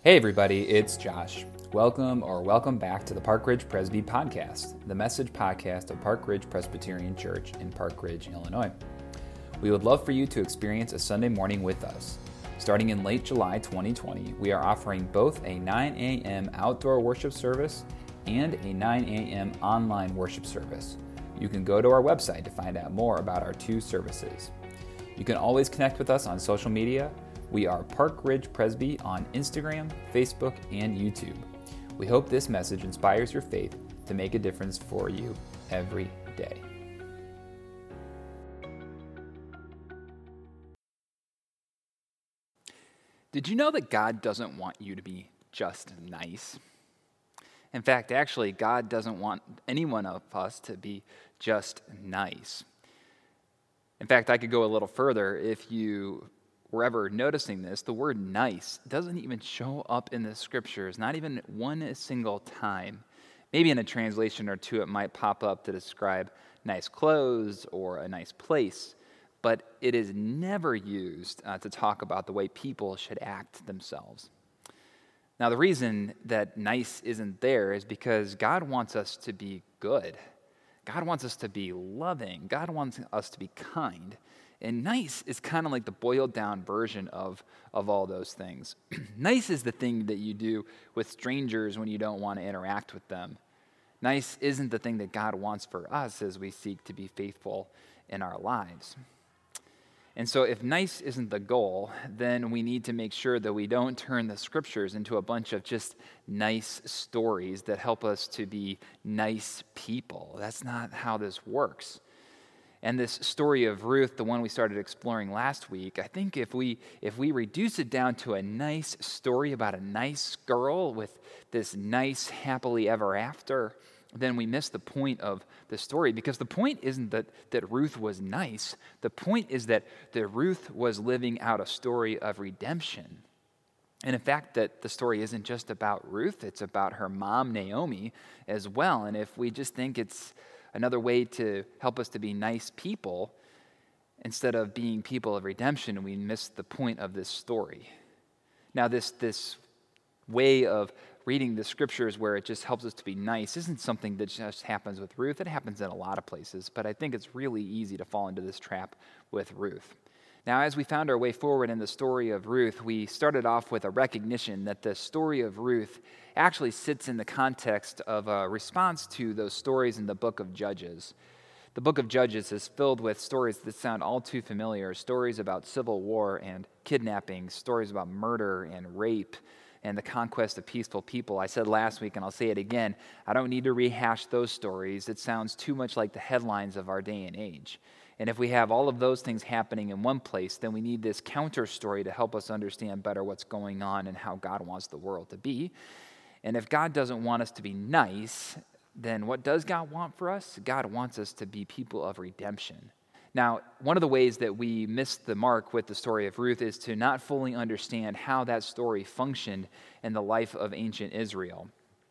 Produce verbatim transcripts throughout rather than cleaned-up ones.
Hey everybody, it's Josh. Welcome or welcome back to the Park Ridge Presby Podcast, the message podcast of Park Ridge Presbyterian Church in Park Ridge, Illinois. We would love for you to experience a Sunday morning with us. Starting in late July twenty twenty, we are offering both a nine a.m. outdoor worship service and a nine a.m. online worship service. You can go to our website to find out more about our two services. You can always connect with us on social media. We are Park Ridge Presby on Instagram, Facebook, and YouTube. We hope this message inspires your faith to make a difference for you every day. Did you know that God doesn't want you to be just nice? In fact, actually, God doesn't want any one of us to be just nice. In fact, I could go a little further. If you were ever noticing this, the word nice doesn't even show up in the scriptures, not even one single time. Maybe in a translation or two it might pop up to describe nice clothes or a nice place, but it is never used uh, to talk about the way people should act themselves. Now, the reason that nice isn't there is because God wants us to be good. God wants us to be loving. God wants us to be kind. And nice is kind of like the boiled down version of, of all those things. Nice is the thing that you do with strangers when you don't want to interact with them. Nice isn't the thing that God wants for us as we seek to be faithful in our lives. And so if nice isn't the goal, then we need to make sure that we don't turn the scriptures into a bunch of just nice stories that help us to be nice people. That's not how this works. And this story of Ruth, the one we started exploring last week, I think if we if we reduce it down to a nice story about a nice girl with this nice happily ever after, then we miss the point of the story. Because the point isn't that, that Ruth was nice. The point is that, that Ruth was living out a story of redemption. And in fact, that the story isn't just about Ruth, it's about her mom, Naomi, as well. And if we just think it's another way to help us to be nice people, instead of being people of redemption, we miss the point of this story. Now, this, this way of reading the scriptures where it just helps us to be nice isn't something that just happens with Ruth. It happens in a lot of places, but I think it's really easy to fall into this trap with Ruth. Now, as we found our way forward in the story of Ruth, we started off with a recognition that the story of Ruth actually sits in the context of a response to those stories in the book of Judges. The book of Judges is filled with stories that sound all too familiar, stories about civil war and kidnapping, stories about murder and rape, and the conquest of peaceful people. I said last week, and I'll say it again, I don't need to rehash those stories. It sounds too much like the headlines of our day and age. And if we have all of those things happening in one place, then we need this counter story to help us understand better what's going on and how God wants the world to be. And if God doesn't want us to be nice, then what does God want for us? God wants us to be people of redemption. Now, one of the ways that we miss the mark with the story of Ruth is to not fully understand how that story functioned in the life of ancient Israel.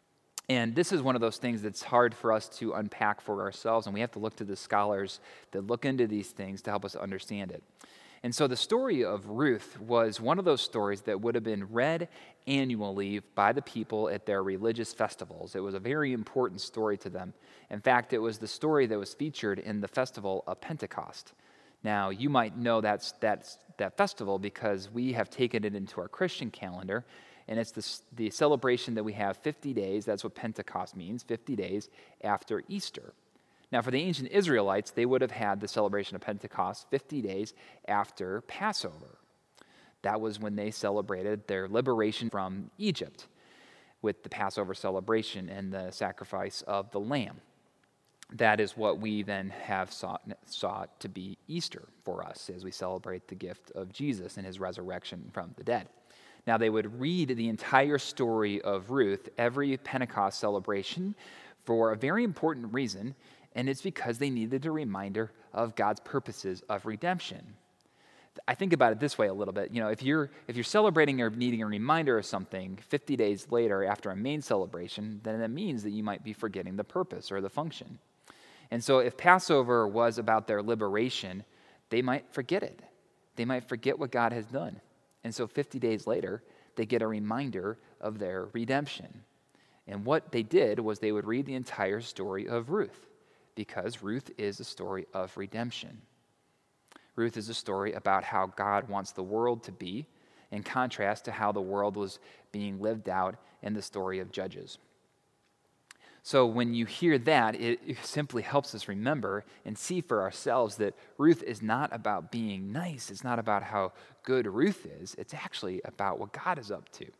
And this is one of those things that's hard for us to unpack for ourselves, and we have to look to the scholars that look into these things to help us understand it. And so the story of Ruth was one of those stories that would have been read annually by the people at their religious festivals. It was a very important story to them. In fact, it was the story that was featured in the festival of Pentecost. Now, you might know that's, that's, that festival because we have taken it into our Christian calendar. And it's the, the celebration that we have fifty days, that's what Pentecost means, fifty days after Easter. Now, for the ancient Israelites, they would have had the celebration of Pentecost fifty days after Passover. That was when they celebrated their liberation from Egypt with the Passover celebration and the sacrifice of the lamb. That is what we then have sought, sought to be Easter for us as we celebrate the gift of Jesus and his resurrection from the dead. Now, they would read the entire story of Ruth every Pentecost celebration for a very important reason, and it's because they needed a reminder of God's purposes of redemption. I think about it this way a little bit. You know, if you're if you're celebrating or needing a reminder of something fifty days later after a main celebration, then that means that you might be forgetting the purpose or the function. And so if Passover was about their liberation, they might forget it. They might forget what God has done. And so fifty days later, they get a reminder of their redemption. And what they did was they would read the entire story of Ruth, because Ruth is a story of redemption. Ruth is a story about how God wants the world to be, in contrast to how the world was being lived out in the story of Judges. So when you hear that, it, it simply helps us remember and see for ourselves that Ruth is not about being nice. It's not about how good Ruth is. It's actually about what God is up to.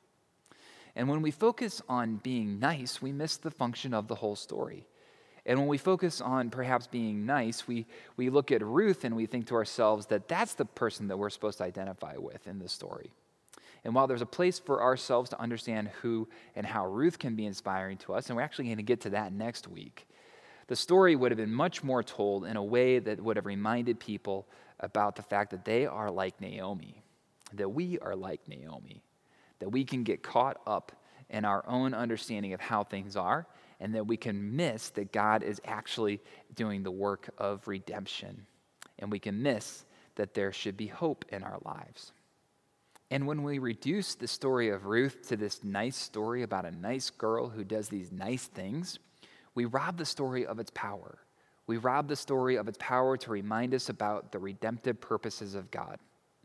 And when we focus on being nice, we miss the function of the whole story. And when we focus on perhaps being nice, we, we look at Ruth and we think to ourselves that that's the person that we're supposed to identify with in this story. And while there's a place for ourselves to understand who and how Ruth can be inspiring to us, and we're actually going to get to that next week, the story would have been much more told in a way that would have reminded people about the fact that they are like Naomi, that we are like Naomi, that we can get caught up in our own understanding of how things are, and that we can miss that God is actually doing the work of redemption. And we can miss that there should be hope in our lives. And when we reduce the story of Ruth to this nice story about a nice girl who does these nice things, we rob the story of its power. We rob the story of its power to remind us about the redemptive purposes of God.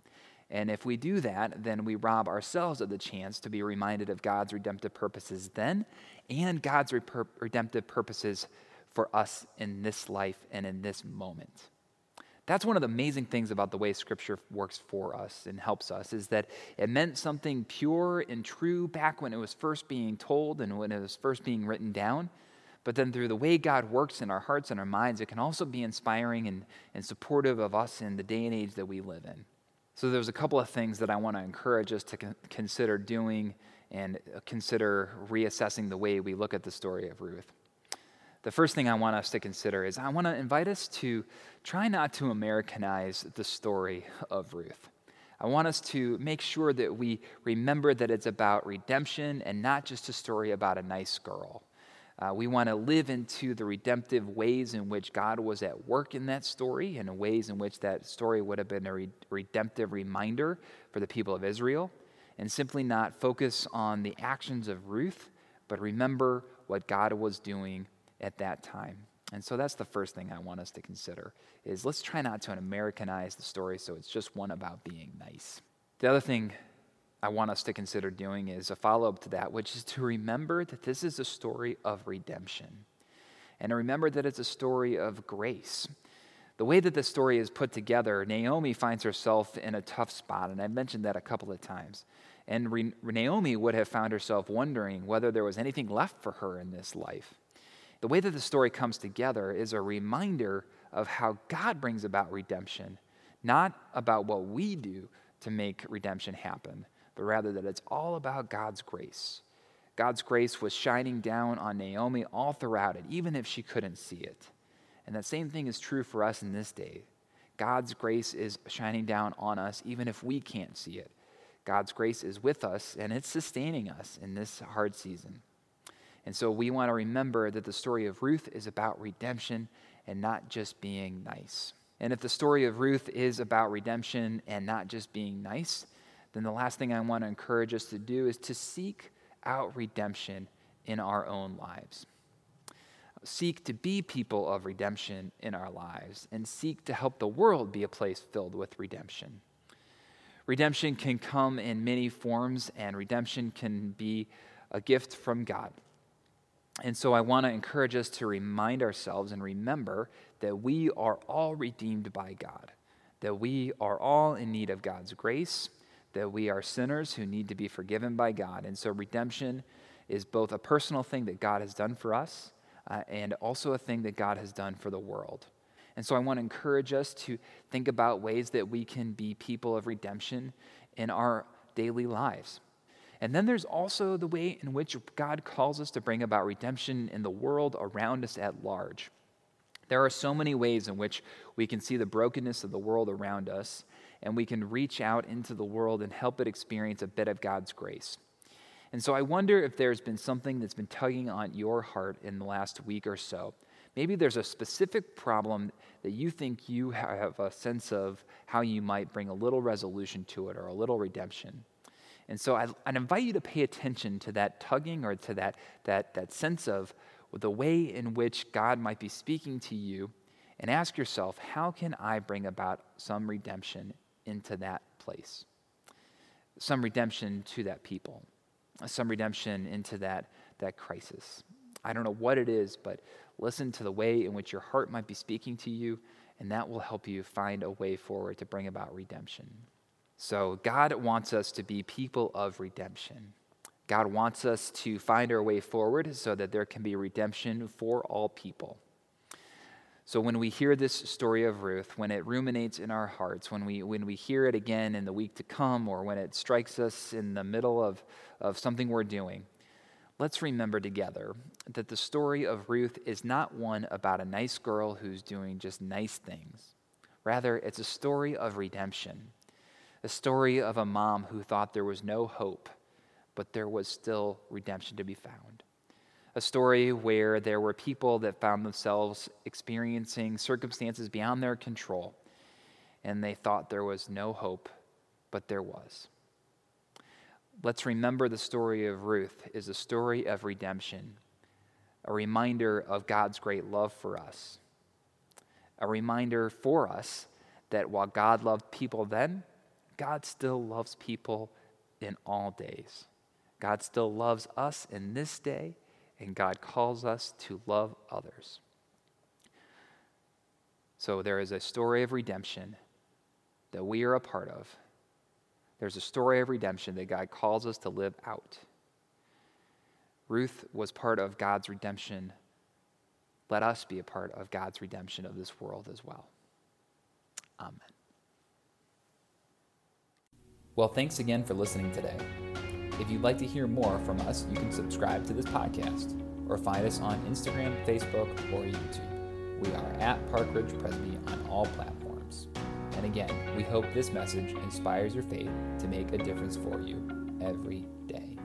And if we do that, then we rob ourselves of the chance to be reminded of God's redemptive purposes then and God's rep- redemptive purposes for us in this life and in this moment. That's one of the amazing things about the way Scripture works for us and helps us, is that it meant something pure and true back when it was first being told and when it was first being written down. But then through the way God works in our hearts and our minds, it can also be inspiring and, and supportive of us in the day and age that we live in. So there's a couple of things that I want to encourage us to con- consider doing and consider reassessing the way we look at the story of Ruth. The first thing I want us to consider is I want to invite us to try not to Americanize the story of Ruth. I want us to make sure that we remember that it's about redemption and not just a story about a nice girl. Uh, we want to live into the redemptive ways in which God was at work in that story and the ways in which that story would have been a re- redemptive reminder for the people of Israel, and simply not focus on the actions of Ruth, but remember what God was doing at that time. And so that's the first thing I want us to consider, is let's try not to Americanize the story so it's just one about being nice. The other thing I want us to consider doing is a follow-up to that, which is to remember that this is a story of redemption. And to remember that it's a story of grace. The way that the story is put together, Naomi finds herself in a tough spot, and I've mentioned that a couple of times. And Re- Naomi would have found herself wondering whether there was anything left for her in this life. The way that the story comes together is a reminder of how God brings about redemption, not about what we do to make redemption happen, but rather that it's all about God's grace. God's grace was shining down on Naomi all throughout it, even if she couldn't see it. And that same thing is true for us in this day. God's grace is shining down on us, even if we can't see it. God's grace is with us, and it's sustaining us in this hard season. And so we want to remember that the story of Ruth is about redemption and not just being nice. And if the story of Ruth is about redemption and not just being nice, then the last thing I want to encourage us to do is to seek out redemption in our own lives. Seek to be people of redemption in our lives, and seek to help the world be a place filled with redemption. Redemption can come in many forms, and redemption can be a gift from God. And so I want to encourage us to remind ourselves and remember that we are all redeemed by God, that we are all in need of God's grace, that we are sinners who need to be forgiven by God. And so redemption is both a personal thing that God has done for us uh, and also a thing that God has done for the world. And so I want to encourage us to think about ways that we can be people of redemption in our daily lives. And then there's also the way in which God calls us to bring about redemption in the world around us at large. There are so many ways in which we can see the brokenness of the world around us, and we can reach out into the world and help it experience a bit of God's grace. And so I wonder if there's been something that's been tugging on your heart in the last week or so. Maybe there's a specific problem that you think you have a sense of how you might bring a little resolution to it or a little redemption. And so I'd, I'd invite you to pay attention to that tugging or to that, that, that sense of the way in which God might be speaking to you, and ask yourself, how can I bring about some redemption into that place? Some redemption to that people, some redemption into that, that crisis. I don't know what it is, but listen to the way in which your heart might be speaking to you, and that will help you find a way forward to bring about redemption. So God wants us to be people of redemption. God wants us to find our way forward so that there can be redemption for all people. So when we hear this story of Ruth, when it ruminates in our hearts, when we when we hear it again in the week to come, or when it strikes us in the middle of, of something we're doing, let's remember together that the story of Ruth is not one about a nice girl who's doing just nice things. Rather, it's a story of redemption, a story of a mom who thought there was no hope, but there was still redemption to be found. A story where there were people that found themselves experiencing circumstances beyond their control, and they thought there was no hope, but there was. Let's remember the story of Ruth is a story of redemption, a reminder of God's great love for us, a reminder for us that while God loved people then, God still loves people in all days. God still loves us in this day, and God calls us to love others. So there is a story of redemption that we are a part of. There's a story of redemption that God calls us to live out. Ruth was part of God's redemption. Let us be a part of God's redemption of this world as well. Amen. Well, thanks again for listening today. If you'd like to hear more from us, you can subscribe to this podcast or find us on Instagram, Facebook, or YouTube. We are at Park Ridge Presby on all platforms. And again, we hope this message inspires your faith to make a difference for you every day.